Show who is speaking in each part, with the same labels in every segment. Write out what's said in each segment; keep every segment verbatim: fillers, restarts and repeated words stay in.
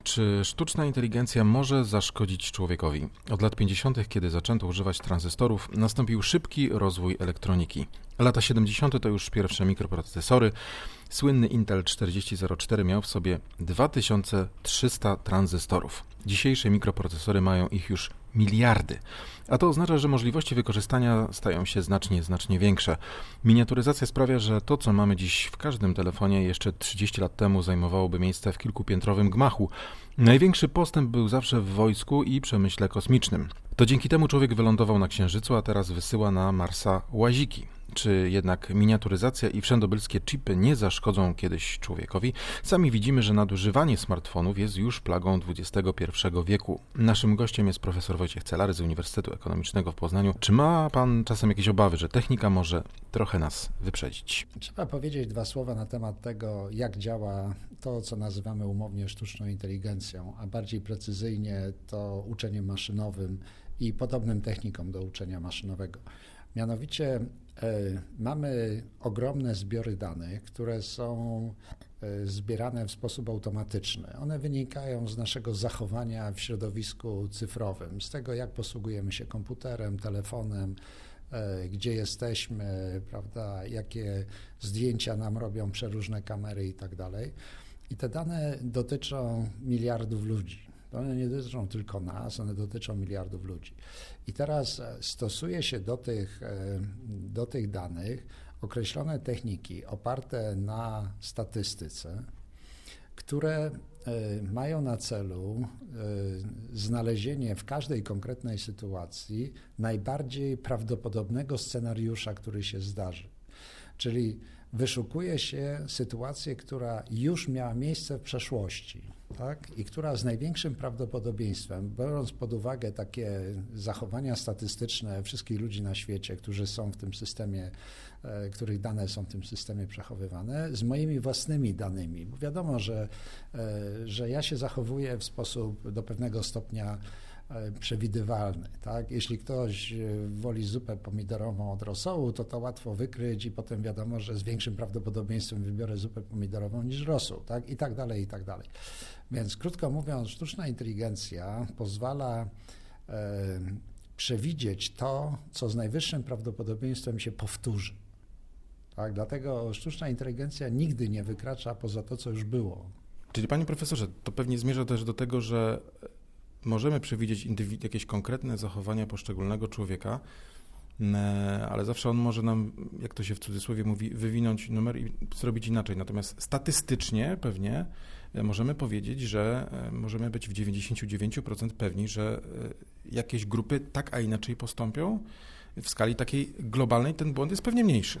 Speaker 1: Czy sztuczna inteligencja może zaszkodzić człowiekowi? Od lat pięćdziesiątych, kiedy zaczęto używać tranzystorów, nastąpił szybki rozwój elektroniki. Lata siedemdziesiąte to już pierwsze mikroprocesory. Słynny Intel czterdzieści zero cztery miał w sobie dwa tysiące trzysta tranzystorów. Dzisiejsze mikroprocesory mają ich już miliardy. A to oznacza, że możliwości wykorzystania stają się znacznie, znacznie większe. Miniaturyzacja sprawia, że to, co mamy dziś w każdym telefonie, jeszcze trzydzieści lat temu zajmowałoby miejsce w kilkupiętrowym gmachu. Największy postęp był zawsze w wojsku i przemyśle kosmicznym. To dzięki temu człowiek wylądował na Księżycu, a teraz wysyła na Marsa łaziki. Czy jednak miniaturyzacja i wszędobylskie chipy nie zaszkodzą kiedyś człowiekowi? Sami widzimy, że nadużywanie smartfonów jest już plagą dwudziestego pierwszego wieku. Naszym gościem jest profesor Wojciech Celary z Uniwersytetu Ekonomicznego w Poznaniu. Czy ma pan czasem jakieś obawy, że technika może trochę nas wyprzedzić?
Speaker 2: Trzeba powiedzieć dwa słowa na temat tego, jak działa to, co nazywamy umownie sztuczną inteligencją, a bardziej precyzyjnie to uczeniem maszynowym i podobnym technikom do uczenia maszynowego. Mianowicie y, mamy ogromne zbiory danych, które są y, zbierane w sposób automatyczny. One wynikają z naszego zachowania w środowisku cyfrowym, z tego, jak posługujemy się komputerem, telefonem, y, gdzie jesteśmy, prawda, jakie zdjęcia nam robią przeróżne kamery i tak dalej. I te dane dotyczą miliardów ludzi. One nie dotyczą tylko nas, one dotyczą miliardów ludzi. I teraz stosuje się do tych, do tych danych określone techniki oparte na statystyce, które mają na celu znalezienie w każdej konkretnej sytuacji najbardziej prawdopodobnego scenariusza, który się zdarzy. Czyli wyszukuje się sytuację, która już miała miejsce w przeszłości, tak? I która z największym prawdopodobieństwem, biorąc pod uwagę takie zachowania statystyczne wszystkich ludzi na świecie, którzy są w tym systemie, których dane są w tym systemie przechowywane, z moimi własnymi danymi. Bo wiadomo, że, że ja się zachowuję w sposób do pewnego stopnia przewidywalny, tak? Jeśli ktoś woli zupę pomidorową od rosołu, to to łatwo wykryć i potem wiadomo, że z większym prawdopodobieństwem wybiorę zupę pomidorową niż rosół, tak? I tak dalej, i tak dalej. Więc krótko mówiąc, sztuczna inteligencja pozwala e, przewidzieć to, co z najwyższym prawdopodobieństwem się powtórzy. Tak? Dlatego sztuczna inteligencja nigdy nie wykracza poza to, co już było.
Speaker 1: Czyli panie profesorze, to pewnie zmierza też do tego, że możemy przewidzieć indywi- jakieś konkretne zachowania poszczególnego człowieka, ale zawsze on może nam, jak to się w cudzysłowie mówi, wywinąć numer i zrobić inaczej. Natomiast statystycznie pewnie możemy powiedzieć, że możemy być w dziewięćdziesiąt dziewięć procent pewni, że jakieś grupy tak, a inaczej postąpią. W skali takiej globalnej ten błąd jest pewnie mniejszy.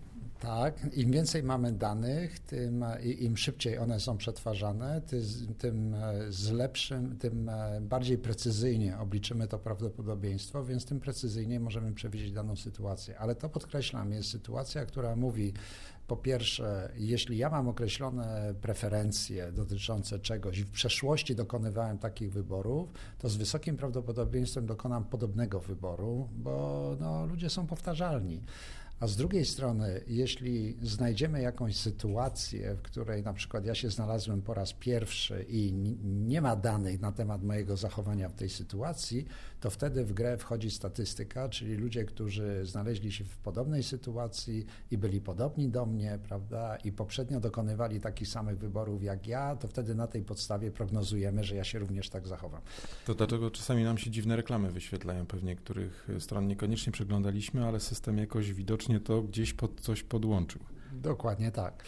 Speaker 2: Tak, im więcej mamy danych, tym im szybciej one są przetwarzane, tym z lepszym, tym bardziej precyzyjnie obliczymy to prawdopodobieństwo, więc tym precyzyjniej możemy przewidzieć daną sytuację. Ale to podkreślam, jest sytuacja, która mówi, po pierwsze, jeśli ja mam określone preferencje dotyczące czegoś i w przeszłości dokonywałem takich wyborów, to z wysokim prawdopodobieństwem dokonam podobnego wyboru, bo no, ludzie są powtarzalni. A z drugiej strony, jeśli znajdziemy jakąś sytuację, w której na przykład ja się znalazłem po raz pierwszy i nie ma danych na temat mojego zachowania w tej sytuacji, to wtedy w grę wchodzi statystyka, czyli ludzie, którzy znaleźli się w podobnej sytuacji i byli podobni do mnie, prawda, i poprzednio dokonywali takich samych wyborów jak ja, to wtedy na tej podstawie prognozujemy, że ja się również tak zachowam.
Speaker 1: To dlaczego czasami nam się dziwne reklamy wyświetlają, pewnie których stron niekoniecznie przeglądaliśmy, ale system jakoś widocznie to gdzieś pod coś podłączył.
Speaker 2: Dokładnie tak.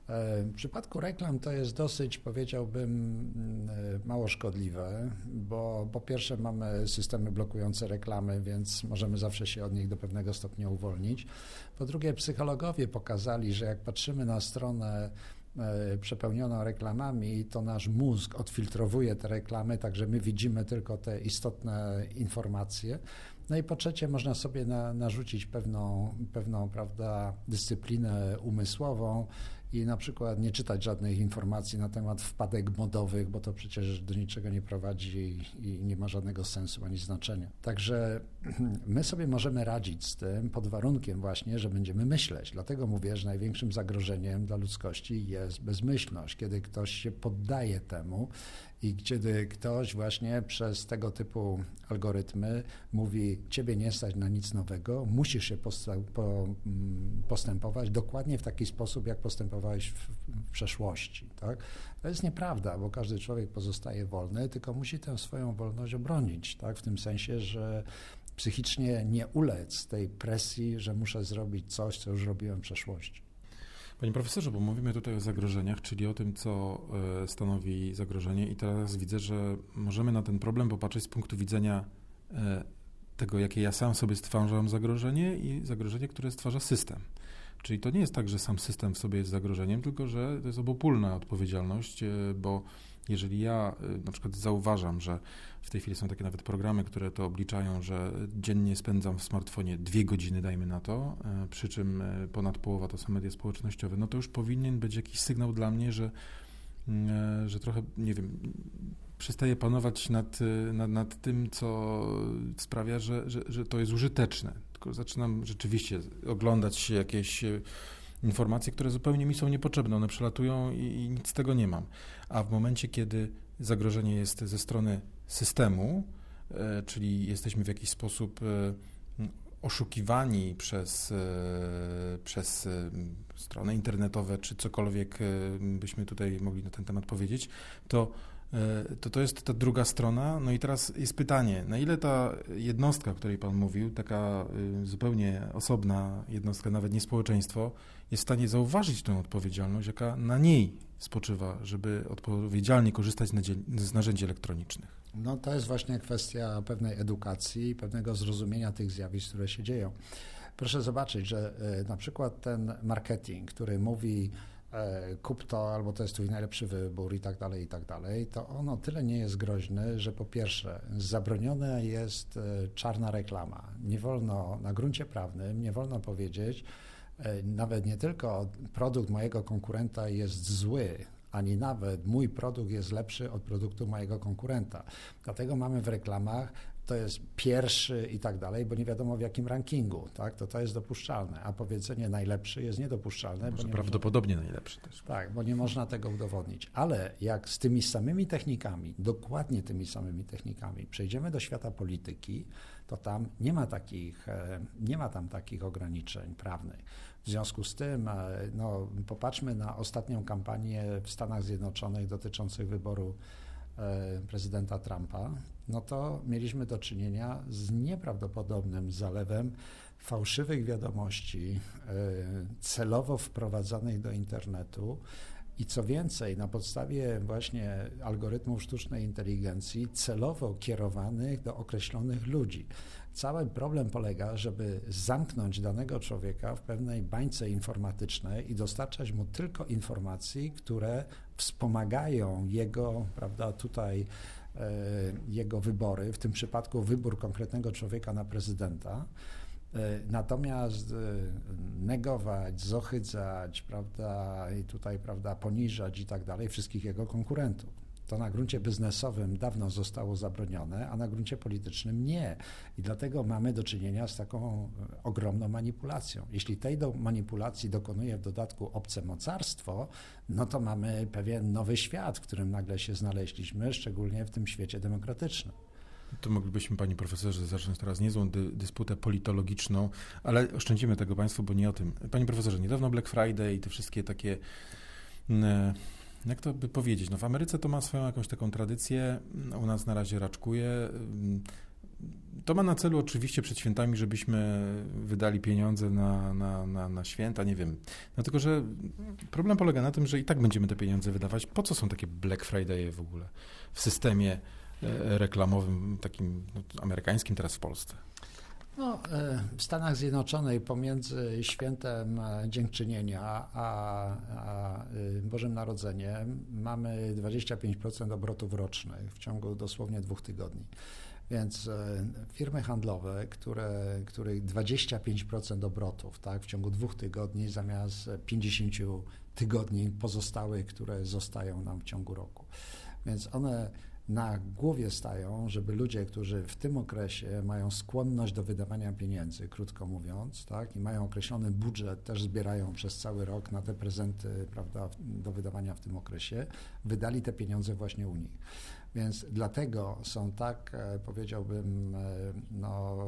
Speaker 2: W przypadku reklam to jest dosyć, powiedziałbym, mało szkodliwe, bo po pierwsze mamy systemy blokujące reklamy, więc możemy zawsze się od nich do pewnego stopnia uwolnić. Po drugie, psychologowie pokazali, że jak patrzymy na stronę przepełnioną reklamami, to nasz mózg odfiltrowuje te reklamy, także my widzimy tylko te istotne informacje. No i po trzecie, można sobie na, narzucić pewną, pewną, prawda, dyscyplinę umysłową i na przykład nie czytać żadnych informacji na temat wpadek modowych, bo to przecież do niczego nie prowadzi i nie ma żadnego sensu ani znaczenia. Także my sobie możemy radzić z tym pod warunkiem właśnie, że będziemy myśleć. Dlatego mówię, że największym zagrożeniem dla ludzkości jest bezmyślność, kiedy ktoś się poddaje temu I kiedy ktoś właśnie przez tego typu algorytmy mówi, ciebie nie stać na nic nowego, musisz się postępować dokładnie w taki sposób, jak postępowałeś w, w przeszłości. Tak? To jest nieprawda, bo każdy człowiek pozostaje wolny, tylko musi tę swoją wolność obronić, tak? W tym sensie, że psychicznie nie ulec tej presji, że muszę zrobić coś, co już robiłem w przeszłości.
Speaker 1: Panie profesorze, bo mówimy tutaj o zagrożeniach, czyli o tym, co stanowi zagrożenie i teraz widzę, że możemy na ten problem popatrzeć z punktu widzenia tego, jakie ja sam sobie stwarzam zagrożenie i zagrożenie, które stwarza system. Czyli to nie jest tak, że sam system w sobie jest zagrożeniem, tylko że to jest obopólna odpowiedzialność, bo jeżeli ja na przykład zauważam, że w tej chwili są takie nawet programy, które to obliczają, że dziennie spędzam w smartfonie dwie godziny, dajmy na to, przy czym ponad połowa to są media społecznościowe, no to już powinien być jakiś sygnał dla mnie, że, że trochę, nie wiem, przestaję panować nad, nad, nad tym, co sprawia, że, że, że to jest użyteczne. Tylko zaczynam rzeczywiście oglądać jakieś informacje, które zupełnie mi są niepotrzebne. One przelatują i, i nic z tego nie mam. A w momencie, kiedy zagrożenie jest ze strony systemu, e, czyli jesteśmy w jakiś sposób e, oszukiwani przez, e, przez e, strony internetowe, czy cokolwiek e, byśmy tutaj mogli na ten temat powiedzieć, to to to jest ta druga strona. No i teraz jest pytanie, na ile ta jednostka, o której Pan mówił, taka zupełnie osobna jednostka, nawet nie społeczeństwo, jest w stanie zauważyć tę odpowiedzialność, jaka na niej spoczywa, żeby odpowiedzialnie korzystać z narzędzi elektronicznych?
Speaker 2: No to jest właśnie kwestia pewnej edukacji, pewnego zrozumienia tych zjawisk, które się dzieją. Proszę zobaczyć, że na przykład ten marketing, który mówi kup to, albo to jest twój najlepszy wybór i tak dalej, i tak dalej, to on o tyle nie jest groźny, że po pierwsze zabroniona jest czarna reklama. Nie wolno na gruncie prawnym, nie wolno powiedzieć, nawet nie tylko produkt mojego konkurenta jest zły, ani nawet mój produkt jest lepszy od produktu mojego konkurenta. Dlatego mamy w reklamach, to jest pierwszy i tak dalej, bo nie wiadomo w jakim rankingu, tak? To to jest dopuszczalne, a powiedzenie najlepszy jest niedopuszczalne.
Speaker 1: Może
Speaker 2: bo nie
Speaker 1: prawdopodobnie
Speaker 2: można,
Speaker 1: najlepszy też.
Speaker 2: Tak, bo nie można tego udowodnić. Ale jak z tymi samymi technikami, dokładnie tymi samymi technikami przejdziemy do świata polityki, to tam nie ma takich, nie ma tam takich ograniczeń prawnych. W związku z tym, no, popatrzmy na ostatnią kampanię w Stanach Zjednoczonych dotyczących wyboru prezydenta Trumpa, no to mieliśmy do czynienia z nieprawdopodobnym zalewem fałszywych wiadomości celowo wprowadzanych do internetu i co więcej, na podstawie właśnie algorytmów sztucznej inteligencji celowo kierowanych do określonych ludzi. Cały problem polega, żeby zamknąć danego człowieka w pewnej bańce informatycznej i dostarczać mu tylko informacji, które wspomagają jego, prawda, tutaj e, jego wybory, w tym przypadku wybór konkretnego człowieka na prezydenta. Natomiast negować, zohydzać, prawda, i tutaj, prawda, poniżać i tak dalej wszystkich jego konkurentów. To na gruncie biznesowym dawno zostało zabronione, a na gruncie politycznym nie. I dlatego mamy do czynienia z taką ogromną manipulacją. Jeśli tej do manipulacji dokonuje w dodatku obce mocarstwo, no to mamy pewien nowy świat, w którym nagle się znaleźliśmy, szczególnie w tym świecie demokratycznym.
Speaker 1: To moglibyśmy, panie profesorze, zacząć teraz niezłą dy, dysputę politologiczną, ale oszczędzimy tego państwu, bo nie o tym. Panie profesorze, niedawno Black Friday i te wszystkie takie, jak to by powiedzieć, no w Ameryce to ma swoją jakąś taką tradycję, u nas na razie raczkuje. To ma na celu oczywiście przed świętami, żebyśmy wydali pieniądze na, na, na, na święta, nie wiem. No tylko, że problem polega na tym, że i tak będziemy te pieniądze wydawać. Po co są takie Black Friday'e w ogóle w systemie reklamowym, takim no, amerykańskim, teraz w Polsce?
Speaker 2: No, w Stanach Zjednoczonych pomiędzy świętem Dziękczynienia a, a Bożym Narodzeniem mamy dwadzieścia pięć procent obrotów rocznych w ciągu dosłownie dwóch tygodni. Więc firmy handlowe, które, których dwadzieścia pięć procent obrotów, tak, w ciągu dwóch tygodni zamiast pięćdziesięciu tygodni pozostałych, które zostają nam w ciągu roku. Więc one na głowie stają, żeby ludzie, którzy w tym okresie mają skłonność do wydawania pieniędzy, krótko mówiąc, tak, i mają określony budżet, też zbierają przez cały rok na te prezenty, prawda, do wydawania w tym okresie, wydali te pieniądze właśnie u nich. Więc dlatego są tak, powiedziałbym, no,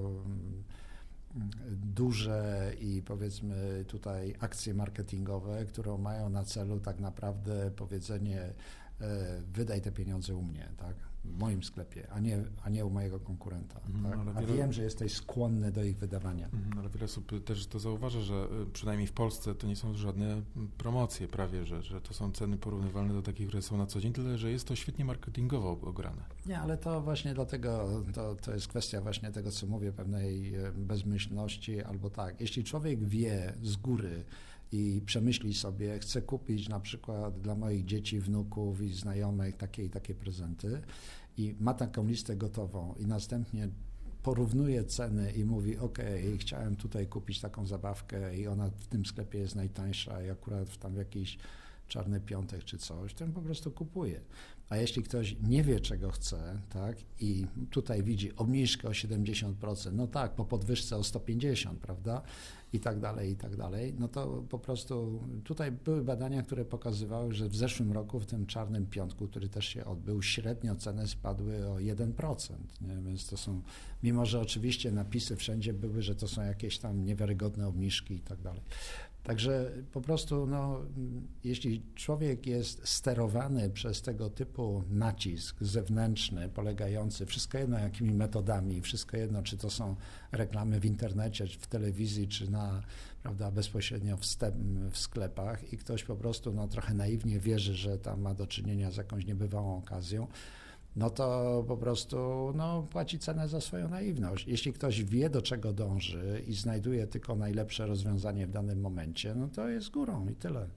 Speaker 2: duże i powiedzmy tutaj akcje marketingowe, które mają na celu tak naprawdę powiedzenie wydaj te pieniądze u mnie, tak, w moim sklepie, a nie, a nie u mojego konkurenta.
Speaker 1: Mhm,
Speaker 2: tak? A
Speaker 1: wiele...
Speaker 2: wiem, że jesteś skłonny do ich wydawania.
Speaker 1: Mhm, ale wiele osób też to zauważa, że przynajmniej w Polsce to nie są żadne promocje prawie, że, że to są ceny porównywalne do takich, które są na co dzień, tyle że jest to świetnie marketingowo ograne.
Speaker 2: Nie, ale to właśnie dlatego, to, to jest kwestia właśnie tego, co mówię, pewnej bezmyślności albo tak. Jeśli człowiek wie z góry i przemyśli sobie, chcę kupić na przykład dla moich dzieci, wnuków i znajomych takie i takie prezenty i ma taką listę gotową i następnie porównuje ceny i mówi, ok, chciałem tutaj kupić taką zabawkę i ona w tym sklepie jest najtańsza i akurat w tam jakiś czarny piątek czy coś, ten po prostu kupuje. A jeśli ktoś nie wie, czego chce, tak, i tutaj widzi obniżkę o siedemdziesiąt procent, no tak, po podwyżce o sto pięćdziesiąt, prawda, i tak dalej, i tak dalej, no to po prostu tutaj były badania, które pokazywały, że w zeszłym roku w tym czarnym piątku, który też się odbył, średnio ceny spadły o jeden procent, nie? Więc to są, mimo że oczywiście napisy wszędzie były, że to są jakieś tam niewiarygodne obniżki i tak dalej. Także po prostu, no, jeśli człowiek jest sterowany przez tego typu nacisk zewnętrzny, polegający, wszystko jedno jakimi metodami, wszystko jedno, czy to są reklamy w internecie, czy w telewizji, czy na, prawda, bezpośrednio w, step, w sklepach i ktoś po prostu no, trochę naiwnie wierzy, że tam ma do czynienia z jakąś niebywałą okazją, no to po prostu no, płaci cenę za swoją naiwność. Jeśli ktoś wie, do czego dąży i znajduje tylko najlepsze rozwiązanie w danym momencie, no to jest górą i tyle.